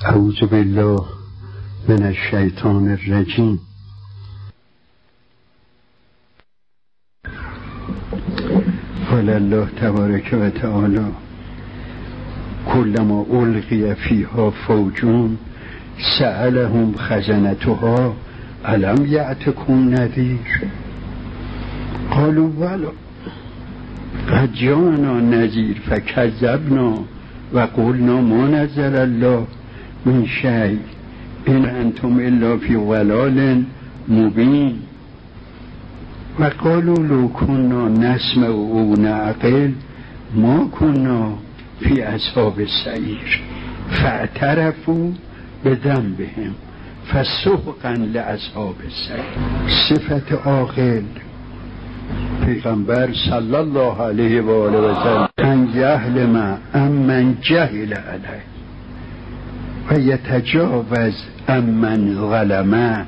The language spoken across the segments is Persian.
اعوذ بالله من الشیطان الرجیم. قال الله تبارک و تعالی کلما القی فیها فوج سألهم خزنتها الم یأتکم نذیر قالوا بلی قد جاءنا نذیر فکذبنا و قلنا ما نزل الله من شیء ان انتم الا فی ضلال مبین و قالوا لو كنا نسمع او نعقل ما كنا فی اصحاب السعیر فاعترفوا بذنبهم فسحقا لاصحاب السعیر. صفت عاقل پیغمبر صلی الله علیه و آله و سلم ان یحلم عمن جهل علیه و یتجاوز عمن ظلمه.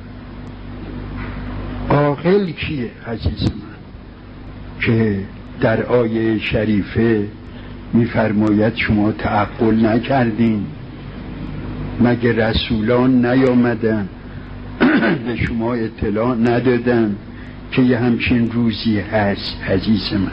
عاقل کیه عزیز من؟ که در آیه شریفه میفرماید شما تعقل نکردین، مگه رسولان نیامدن به شما اطلاع ندادن که یه همچین روزی هست؟ عزیز من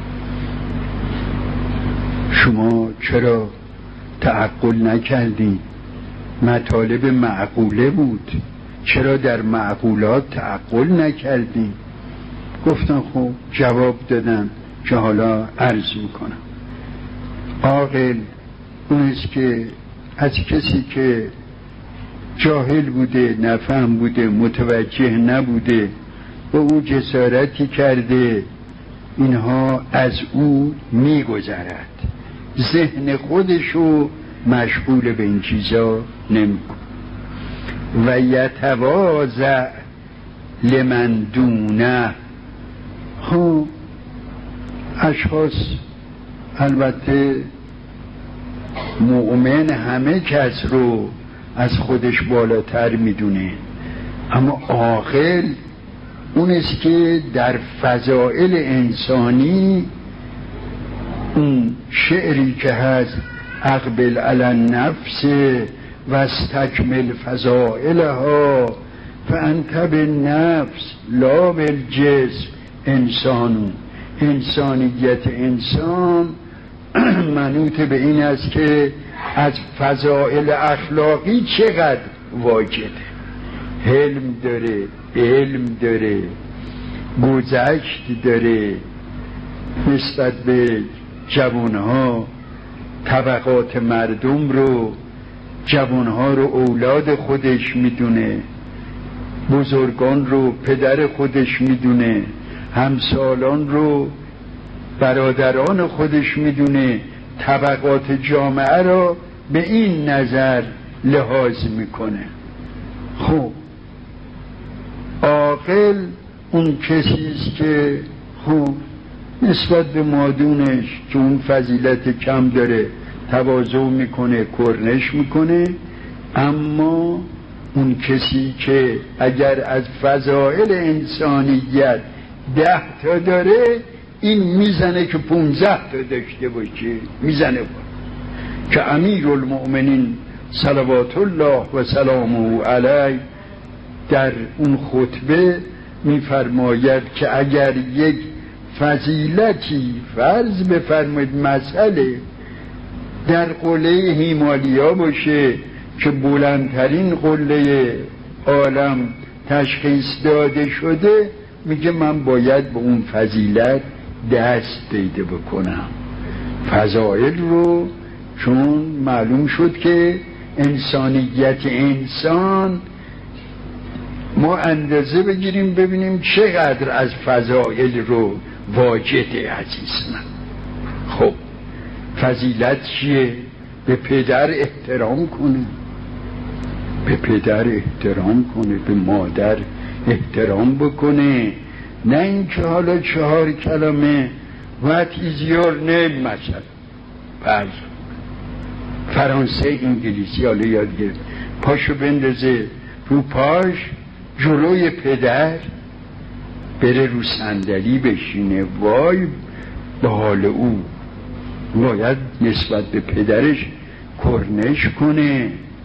شما چرا تعقل نکردین؟ مطالب معقوله بود، چرا در معقولات تعقل نکردین؟ گفتن خب جواب دادن که حالا عرض میکنم. عاقل اونست که از کسی که جاهل بوده، نفهم بوده، متوجه نبوده و او جسارتی کرده اینها از او میگذرد، ذهن خودشو مشغول به این چیزا نمیکنه. و یتواضع لمن دونه. خب اشخاص البته مؤمن همه کس رو از خودش بالاتر میدونه، اما عاقل اونست که در فضائل انسانی اون شعری که هست اقبل علی النفس و استکمل فضائلها فانت بالنفس لا بالجسم انسان. انسانیت انسان منوط به این است که از فضائل اخلاقی چقدر واجده، حلم داره، علم داره، گذشت داره، نسبت به جوانها طبقات مردم رو، جوانها رو اولاد خودش میدونه، بزرگان رو پدر خودش میدونه، همسالان رو برادران خودش میدونه، طبقات جامعه رو به این نظر لحاظ میکنه. خب عاقل اون کسیست که خب نسبت به مادونش که اون فضیلت کم داره تواضع میکنه، کرنش میکنه، اما اون کسی که اگر از فضائل انسانیت 10 تا داره این میزنه که 15 تا داشته باشه، میزنه که امیر المؤمنین صلوات الله و سلامه علیه در اون خطبه میفرماید که اگر یک فضیلتی فرض بفرمایید مسئله در قله هیمالیا باشه که بلندترین قله عالم تشخیص داده شده، میگه من باید به اون فضیلت دست پیدا بکنم. فضائل رو چون معلوم شد که انسانیت انسان ما اندازه بگیریم ببینیم چقدر از فضائل رو واجده عزیز من. خب فضیلت چیه؟ به پدر احترام کنه، به پدر احترام کنه، به مادر احترام بکنه، نه اینکه حالا 4 کلمه what is your name مثلا فرانسه انگلیسی حالا یاد گرفت، پاشو بندازه رو پاش جلوی پدر، بره رو صندلی بشینه، وای به حال او. باید نسبت به پدرش کرنش کنه،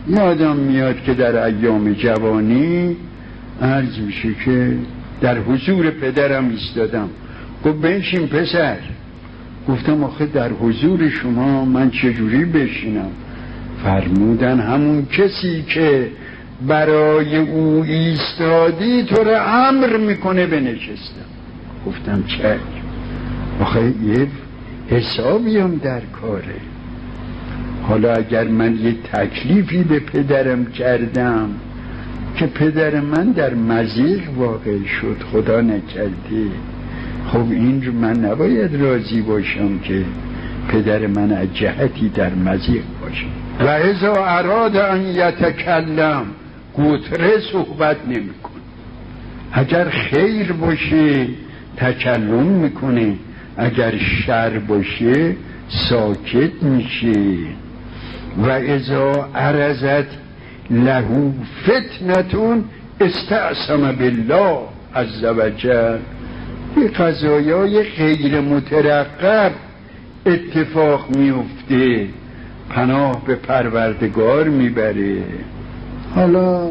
یادم میاد که در ایام جوانی عرض میشه که در حضور پدرم ایستادم، گفت بنشین پسر. گفتم آخه در حضور شما من چجوری بشینم؟ فرمودن همون کسی که برای او ایستادی تو رو امر میکنه بنشستم. گفتم چه؟ آخه یه حسابیم در کاره. حالا اگر من یه تکلیفی به پدرم کردم که پدر من در مضیق واقع شد، خدا نکرده، خب این رو من نباید راضی باشم که پدر من از جهتی در مضیق باشه. و اذا اراد ان یتکلم، گوتره صحبت نمیکن. اگر خیر باشه تکلم میکنه، اگر شر باشه ساکت میشه. و اذا عرضت له فتنتون استعصم بالله عز وجل. به قضایای غیر مترقب اتفاق میفته، پناه به پروردگار میبره. حالا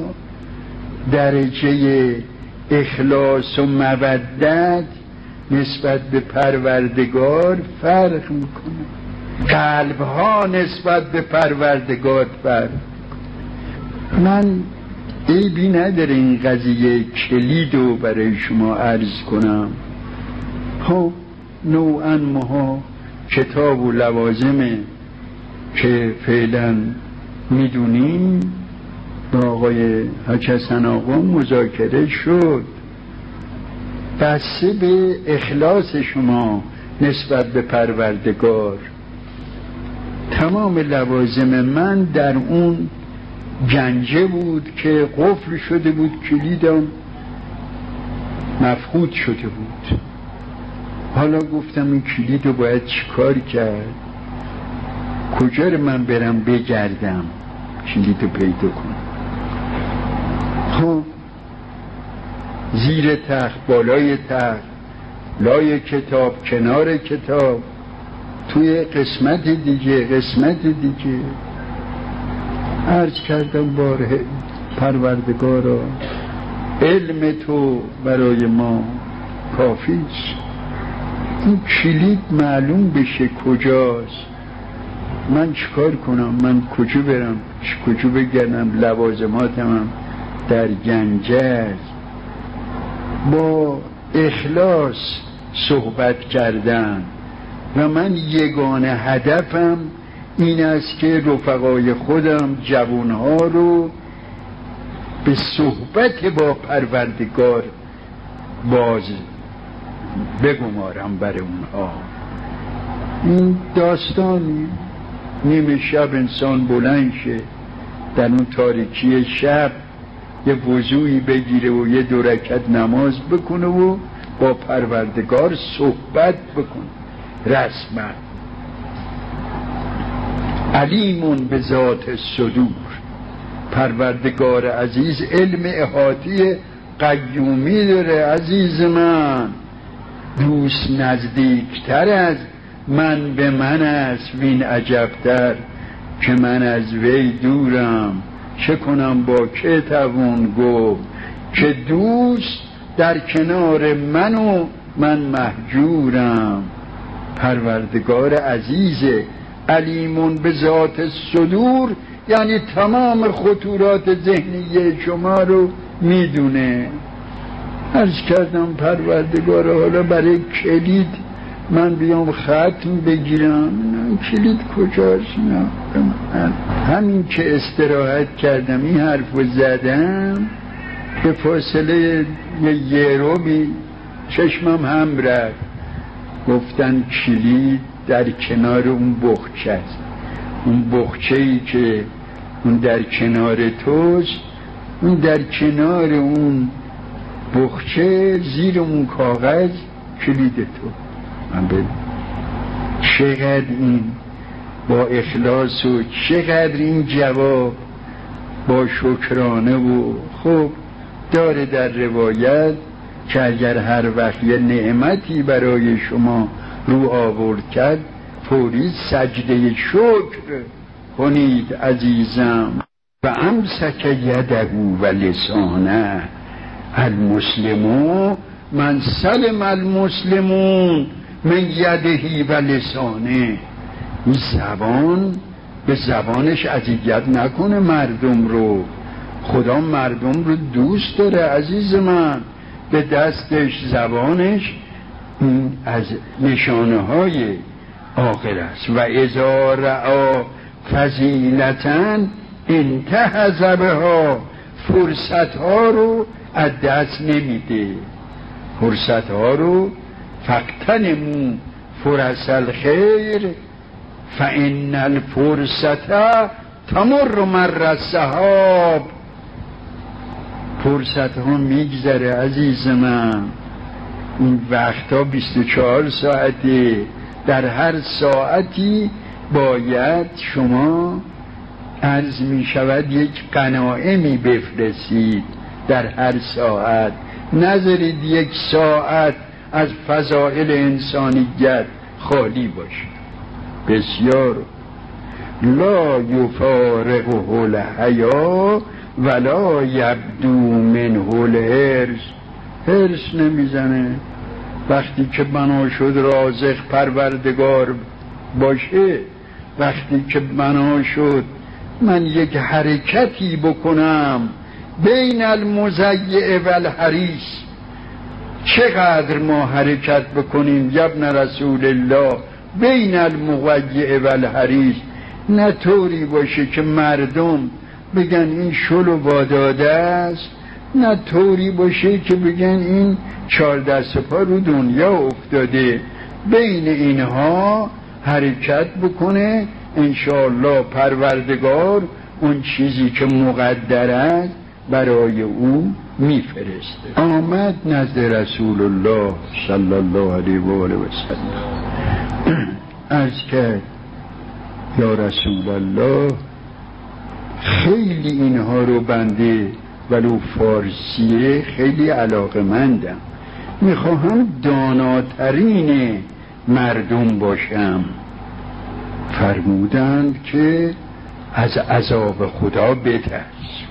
درجه اخلاص و مودت نسبت به پروردگار فرق میکنه، قلبها نسبت به پروردگار فرق. من عیبی نداره این قضیه کلیدو برای شما عرض کنم. خب نوعا ماها کتاب و لوازمه که فعلا میدونیم با آقای حاج حسن آقا مذاکره شد، بسته به اخلاص شما نسبت به پروردگار. تمام لوازم من در اون گنجه بود که قفل شده بود، کلیدم مفقود شده بود. حالا گفتم این کلید رو باید چیکار کرد؟ کجا رو من برم بگردم کلید رو پیدا کنم؟ خب زیر تخت، بالای تخت، لای کتاب، کنار کتاب، توی قسمت دیگه عرض کردم باره پروردگارا علم تو برای ما کافیست، این کلید معلوم بشه کجاست، من چیکار کنم؟ من کجا برم؟ کجا بگردم؟ لوازماتم هم در گنجه است. با اخلاص صحبت کردن و من یگانه هدفم این است که رفقای خودم جوانها رو به صحبت با پروردگار باز بگمارم برای اونها. این داستانی نیمه شب انسان بلند شه، در اون تاریکی شب یه وضوعی بگیره و یه 2 رکعت نماز بکنه و با پروردگار صحبت بکنه رسما. علیمون به ذات الصدور، پروردگار عزیز علم احاطی قیومی داره. عزیز من، دوست نزدیکتر از من به من است وین عجبتر که من از وی دورم. چه کنم با که توان گفت که دوست در کنار من و من محجورم. پروردگار عزیزه علیمون به ذات صدور، یعنی تمام خطورات ذهنی شما رو میدونه. عرض کردم پروردگار حالا برای کلید من بیام ختم بگیرم، کلید کجاست؟ همین که استراحت کردم این حرف رو زدم، به فاصله یه روبی چشمم هم رفت. گفتن کلید در کنار اون بخچه است، اون بخچه‌ای که اون در کنار توست، اون در کنار اون بخچه زیر اون کاغذ کلید تو. من ببین چقدر این با اخلاص و چقدر این جواب با شکرانه و خب داره در روایت که اگر هر وقت یه نعمتی برای شما رو آورد کرد فوری سجده شکر کنید عزیزم. و امسک یده و لسانه المسلمون من سلم المسلمون من یدهی و لسانه. این زبان به زبانش اذیت نکنه مردم رو. خدا مردم رو دوست داره عزیز من. به دستش زبانش از نشانه های عاقل است. و اذا رعا فضیلتاً انتهز بها، فرصت ها رو از دست نمیده. فرصت ها رو فاغتنموا فرص الخیر فان الفرصت تمر مر السحاب. فرصت ها میگذره عزیز من. این وقتا 24 ساعته. در هر ساعتی باید شما عرض می شود یک غنایمی بفرستید در هر ساعت. نذارید یک ساعت از فضائل انسانیت خالی باشه. بسیار. لا یفارقه الحیا ولا یبدو منه الحرص. حرص نمیزنه. وقتی که بنا شد رازق پروردگار باشه، وقتی که بنا شد من یک حرکتی بکنم بین المضیع و الحریص، چقدر ما حرکت بکنیم یبن رسول الله بین المضیع و الحریص. نه طوری باشه که مردم بگن این شلو واداده است، نه طوری باشه که بگن این 14 سپاه رو دنیا افتاده. بین اینها حرکت بکنه انشاءالله پروردگار اون چیزی که مقدر است برای او میفرسته. آمد نزد رسول الله صلی الله علیه و آله و سلم. عرض کرد یا رسول الله خیلی اینها رو بنده ولو فارسیه خیلی علاقمندم، میخواهم داناترین مردم باشم. فرمودند که از عذاب خدا بترس.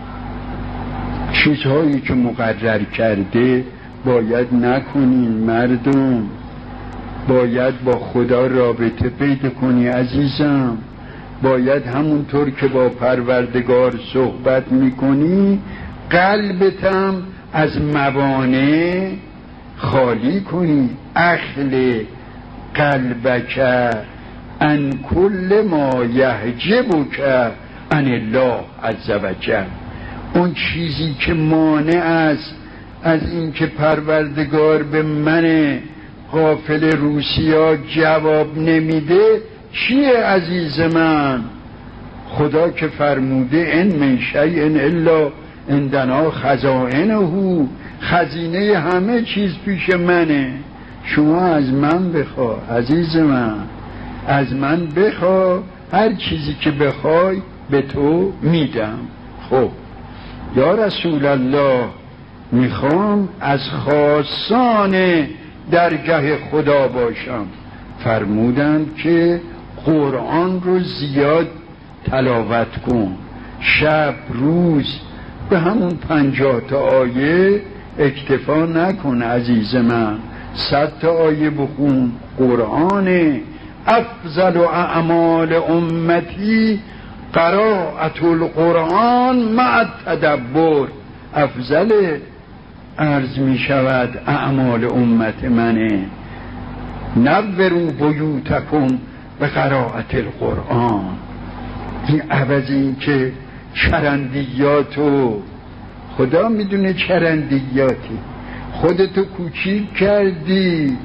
چیزهایی که مقرر کرده باید نکنین مردم. باید با خدا رابطه پیدا کنی عزیزم. باید همونطور که با پروردگار صحبت میکنی قلبتم از موانع خالی کنی. اخل قلبک ان کل ما یحجبک عن الله عز وجل. اون چیزی که مانع است از این که پروردگار به من غافل روسیا جواب نمیده چیه عزیز من؟ خدا که فرموده ان من شیء الا عندنا خزائنه، خزینه همه چیز پیش منه. شما از من بخوا عزیز من، از من بخوا، هر چیزی که بخوای به تو میدم. خب یا رسول الله میخوام از خاصان درگاه خدا باشم. فرمودند که قرآن رو زیاد تلاوت کن، شب روز به همون 50 تا آیه اکتفا نکن عزیز من، 100 تا آیه بخون. قرآن افضل اعمال امتی قراءة القرآن مع التدبر. افضل عرض می شود اعمال امت منه. نوروا بیوتکم به قراءة القرآن. این عوض این که چرندیاتو، خدا میدونه چرندیاتی، خودتو کوچیک کردی،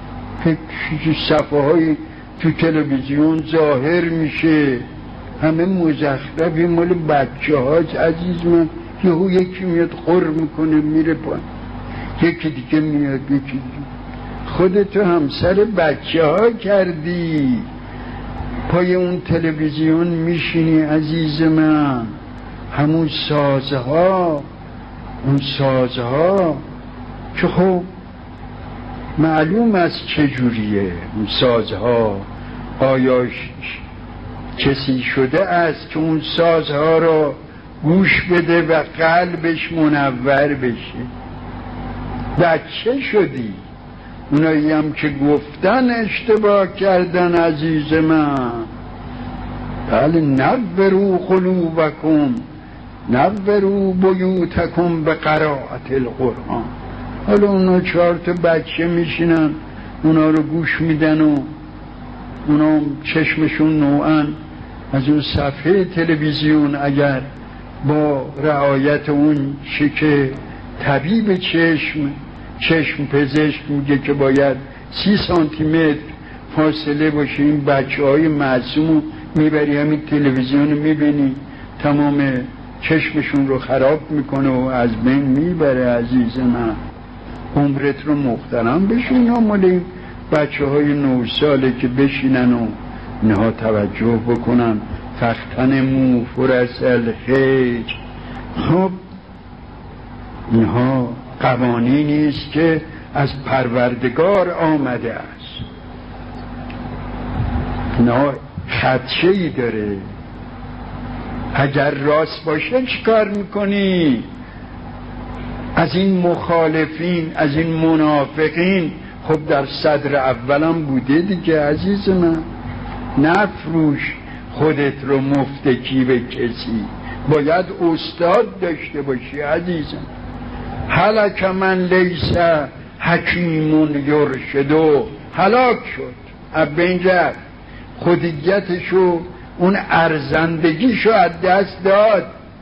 صفحه های تو تلویزیون ظاهر میشه همه مزخرفی مال بچه هاست عزیز من. یهو یکی میاد قر میکنه میره پایین، یکی دیگه میاد، یکی دیگه. خودتو همسر بچه ها کردی، پای اون تلویزیون میشینی عزیز من. همون سازها، اون سازها که خب معلوم است چجوریه اون سازها. آیا کسی شده است که اون سازها را گوش بده و قلبش منور بشه. بچه شدی. اونایی هم که گفتن اشتباه کردن عزیز من. بله نوروا قلوبکم نوروا بیوتکم به قرائت القرآن. حالا اونا 4 تا بچه میشینن اونا رو گوش میدن و اونا چشمشون نوعا از اون صفحه تلویزیون اگر با رعایت اون که طبیب چشم پزشک میگه که باید 30 سانتیمتر فاصله باشه، این بچه های معصوم میبری همین تلویزیون میبینی تمام چشمشون رو خراب میکنه و از بین میبره. عزیز من عمرت رو محترم بشین. مال این بچه های 9 ساله که بشینن و اینها توجه بکنن. فختن مو فرس الخیج. خب اینها قوانینی است که از پروردگار آمده است. اینا خدشه‌ای داره. اگر راست باشه چیکار میکنی؟ از این مخالفین، از این منافقین خب در صدر اولم بوده دیگه. عزیز من نفروش خودت رو مفتکی به کسی، باید استاد داشته باشی. عزیزم هلک من لیس حکیم یرشدو، هلاک شد، از بین رفت، خودیتشو اون ارزندگیشو از دست داد.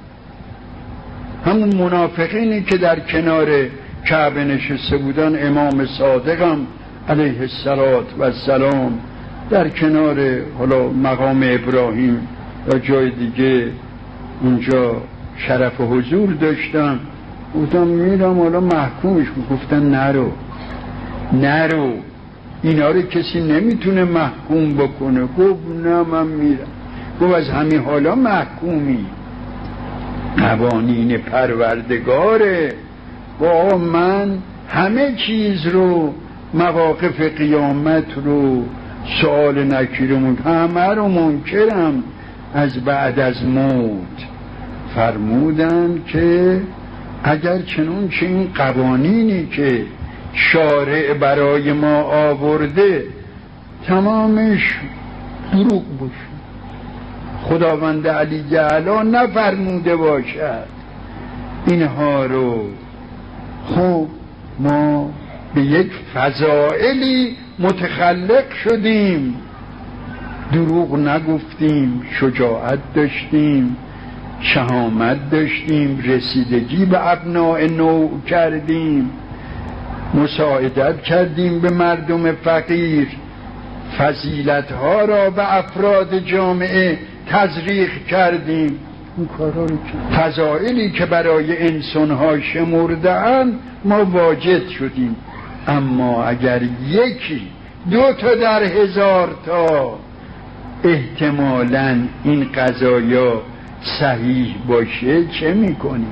همون منافقینی که در کنار کعبه نشسته بودن، امام صادقم علیه السلام در کنار حالا مقام ابراهیم یا جای دیگه اونجا شرف حضور داشتن، گفتم میرم حالا محکومش. گفتن نرو اینا رو کسی نمیتونه محکوم بکنه. گفت نه من میرم. گفت از همین حالا محکومی، قوانین پروردگاره. با من همه چیز رو، مواقف قیامت رو، سؤال نکیرمون همه رو منکرم. از بعد از موت فرمودن که اگر چنون چه این قوانینی که شارع برای ما آورده تمامش دروغ باشه، خداوند علی اعلی نفرموده باشد اینها رو، خب ما به یک فضائلی متخلق شدیم، دروغ نگفتیم، شجاعت داشتیم، شهامت داشتیم، رسیدگی به ابناء نوع کردیم، مساعدت کردیم به مردم فقیر، فضیلت‌ها را به افراد جامعه تزریق کردیم. اون کارا رو فضائلی که برای انسان‌ها شمرده‌اند ما واجد شدیم. اما اگر یکی 2 تا در 1000 تا احتمالاً این قضایا صحیح باشه چه میکنیم؟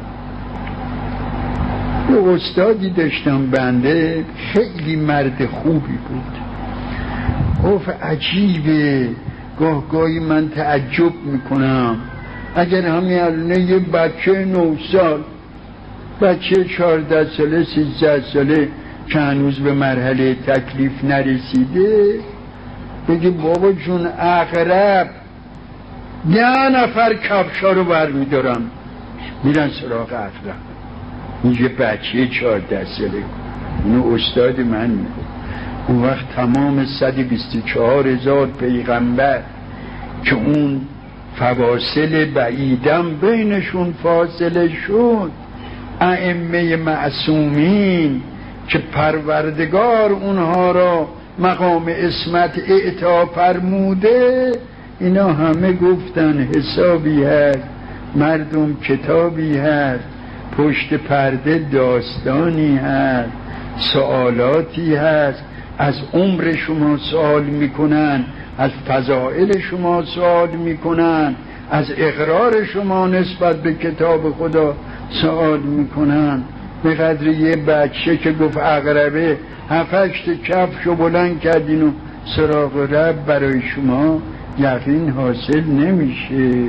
یه استادی داشتم بنده، خیلی مرد خوبی بود. گفت عجیبه، گاهی من تعجب میکنم اگر همین الان یه بچه 9 سال، بچه 14 ساله 13 ساله که هنوز به مرحله تکلیف نرسیده بگی بابا جون عقرب 10 نفر کفشا رو برمیدارم میرن سراغ عقرب، اینجا بچه 14 ساله. اینو استاد من میگه. اون وقت تمام 124,000 پیغمبر که اون فواصل بعیدم بینشون فاصله شد، ائمه معصومین که پروردگار اونها را مقام عصمت اعطا فرموده، اینا همه گفتن حسابی هست، مردم کتابی هست، پشت پرده داستانی هست، سوالاتی هست، از عمر شما سوال میکنن، از فضائل شما سوال میکنن، از اقرار شما نسبت به کتاب خدا سوال میکنن. به قدر یه بچه که گفت عقربه 7-8 کفشو بلند کردین و سراغ رب برای شما یقین حاصل نمیشه.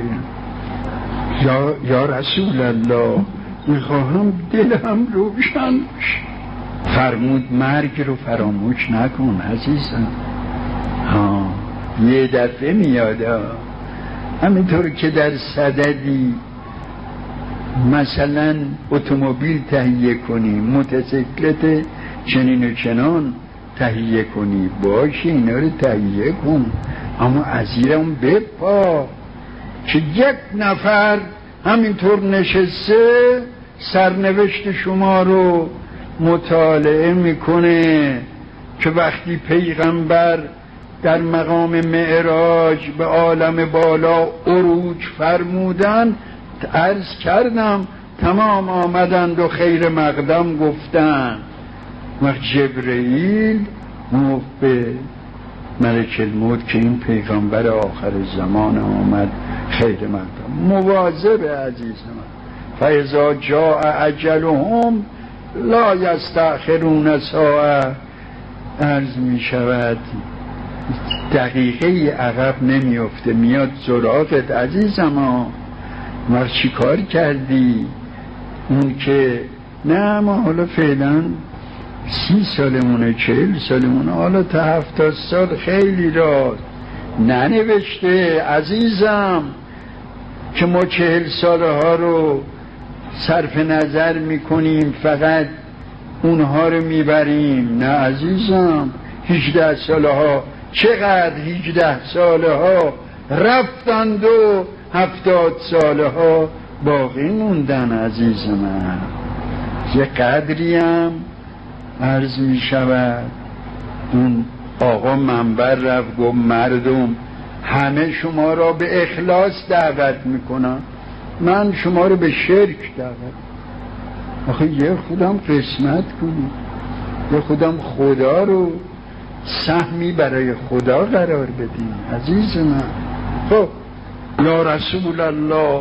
یا رسول الله میخواهم دلم روشن بشه. فرمود مرگ رو فراموش نکن عزیزم. یه دفعه میاد. همینطور که در صددی مثلا اتومبیل تهیه کنی، موتورسیکلت چنین و چنان تهیه کنی، باشه اینا رو تهیه کن، اما از زیرم بپا که یک نفر همینطور نشسته سرنوشت شما رو مطالعه میکنه که وقتی پیغمبر در مقام معراج به عالم بالا عروج فرمودن، عرض کردم تمام آمدند و خیر مقدم گفتن. وقت جبرئیل گفت به ملک الموت که این پیغمبر آخر زمان آمد، خیر مقدم. مواظب عزیز من. فاذا جاء اجلهم لا یستأخرون ساعه. عرض می شود دقیقه عقب نمیفته، میاد سراغت عزیزم. ما چی کار کردی؟ اون که نه ما حالا فعلا 30 سالمونه 40 سالمونه، حالا تا 70 سال خیلی راست ننوشته عزیزم که ما 40 سالها رو صرف نظر میکنیم، فقط اونها رو میبریم. نه عزیزم، 18 سالها چقدر 18 سالها رفتند و 70 سالها باقی موندن عزیز من. یه قدری هم عرض می شود. اون آقا منبر رفت گفت مردم همه شما را به اخلاص دعوت میکنم، من شما رو به شرک دعوت. آخه یه خودم قسمت کنید، یه خودم خدا رو سهمی برای خدا قرار بدیم عزیز من. خب یا رسول الله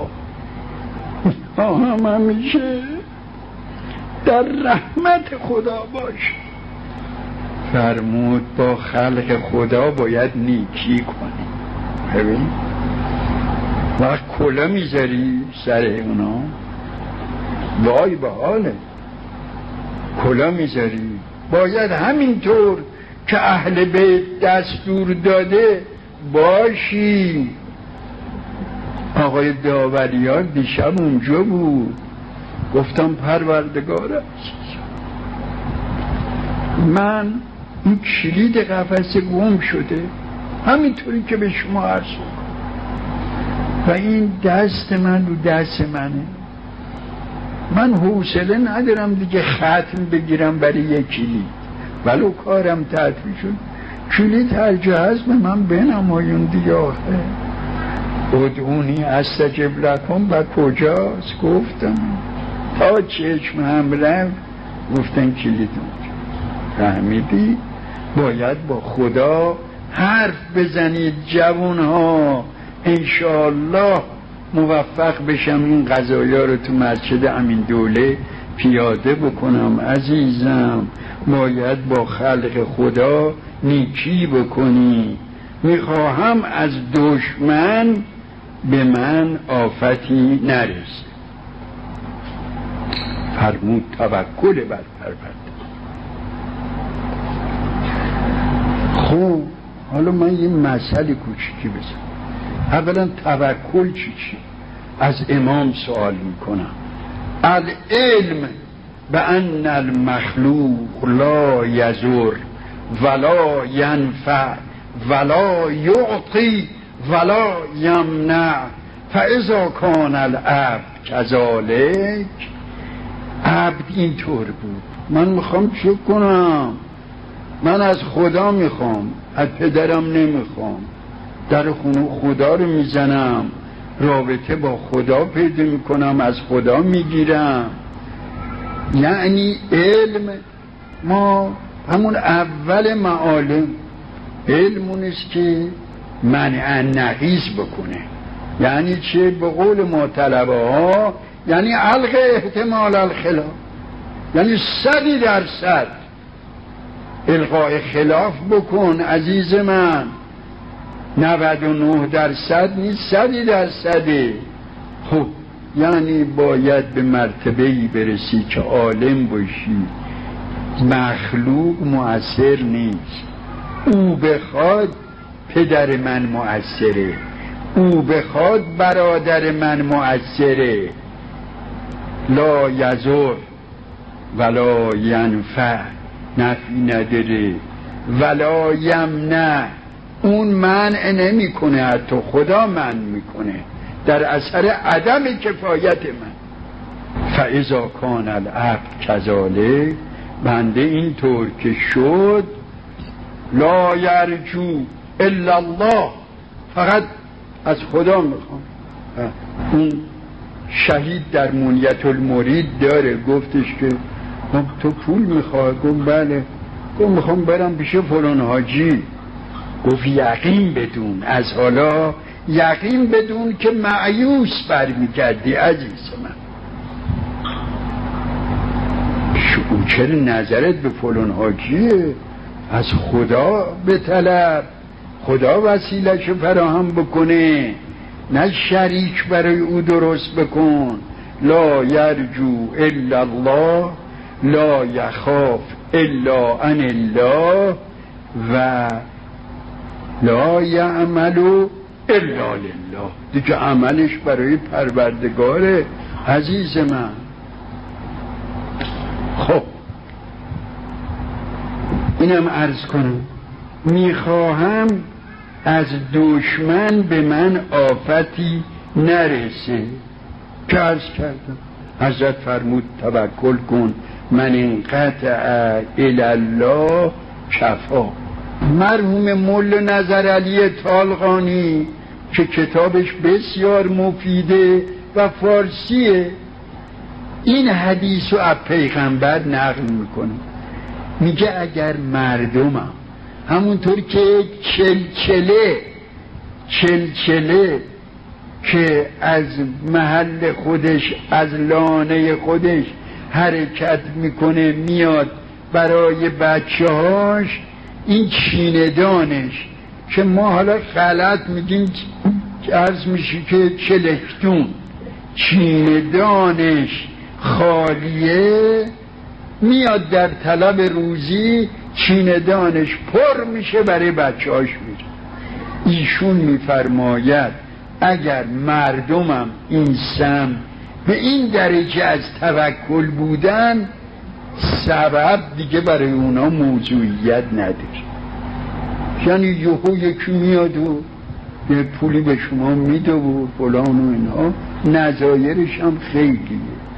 هم همیشه در رحمت خدا باش. فرمود با خلق خدا باید نیکی کنی. ببین وقت کلا میذاری سر اونا، وای به حاله، کلا میذاری. باید همینطور که اهل بیت دستور داده باشی. آقای داوریان دیشب اونجا بود، گفتم پروردگار من این کلید قفسه گم شده، همینطوری که به شما عرض کنم، و این دست من رو دست منه. من حوصله ندارم دیگه ختم بگیرم برای یک کلید، ولو کارم تعطیل شد. کلید هر جا هست به من بنمایون دیگه. آخه ادعونی استجب لکم و کجاست؟ گفتم تا چشم هم رفت گفتن کلید اونجا. فهمیدی؟ باید با خدا حرف بزنید جوانها. انشاءالله موفق بشم این قضایا رو تو مسجد امین دوله پیاده بکنم عزیزم. باید با خلق خدا نیکی بکنی. میخواهم از دشمن به من آفتی نرسه. فرمود توکل بر پروردگار. خب حالا من یه مسئله کوچیکی بزنم. اولا توکل چی؟ از امام سوال میکنم. العلم بأن المخلوق لا یضر ولا ینفع ولا یعطی ولا یمنع فاذا کان العبد کذالک. عبد اینطور بود. من میخوام چه کنم؟ من از خدا میخوام، از پدرم نمیخوام. در خونه خدا رو میزنم، رابطه با خدا پیدا میکنم، از خدا میگیرم. یعنی علم ما همون اول معالم علم اونست که منع نقیص بکنه. یعنی چه؟ به قول ما طلبه ها یعنی علق احتمال الخلاف، یعنی 100% القاء خلاف بکن عزیز من. 99% نیست، 100%. خب یعنی باید به مرتبه‌ای برسی که عالم باشی مخلوق مؤثر نیست. او بخواد پدر من مؤثره، او بخواد برادر من مؤثره. لا یضر ولا ینفع، نفعی نداره، ولا یمنع، اون منع نمی کنه، حتی خدا منع میکنه در اثر عدم کفایت من. فاذا کان العبد کذالک، بنده اینطور که شد، لا یرجو الا الله، فقط از خدا میخوام. اون شهید در منیت المرید داره، گفتش که تو پول میخوای؟ گفت بله. گفت میخوام برم پیش فلان حاجی. گفت یقین بدون، از حالا یقین بدون که مایوس برمیگردی عزیز من. چرا نظرت به فلان حاجیه؟ از خدا بطلب، خدا وسیله‌اش فراهم بکنه، نه شریک برای او درست بکن. لا یرجو الا الله، لا یخاف الا ان الله، و لا یعمل الا لله. دیگه عملش برای پروردگاره عزیز من. خب اینم عرض کنم، میخواهم از دشمن به من آفتی نرسه که عرض کردم. حضرت فرمود توکل کن، من انقطع الی الله کفا. مرحوم مولا نظرعلی طالقانی که کتابش بسیار مفیده و فارسیه، این حدیث رو از پیغمبر نقل میکنه. میگه اگر مردمم همونطور که چلچله که از محل خودش، از لانه خودش حرکت میکنه میاد برای بچه هاش، این چیندانش که ما حالا غلط میگیم، عرض میشه که چلکتون، چیندانش خالیه، میاد در طلب روزی، چیندانش پر میشه برای بچه هاش میره. ایشون میفرماید اگر مردمم این سم به این درجه از توکل بودن، سبب دیگه برای اونا موضوعیت نداره. یعنی یکی میاد و یه پولی به شما میده و فلان و اینا، نظایرش هم خیلیه.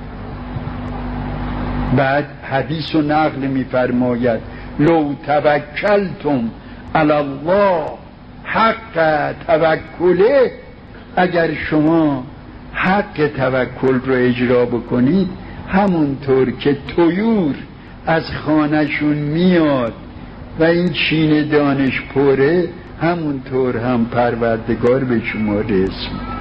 بعد حدیث و نقل میفرماید لو توکلتم علی الله حق توکله، اگر شما حق توکل رو اجرا بکنید، همونطور که طیور از خانهشون میاد و این چین دانش پره، همونطور هم پروردگار به شما رزق میده.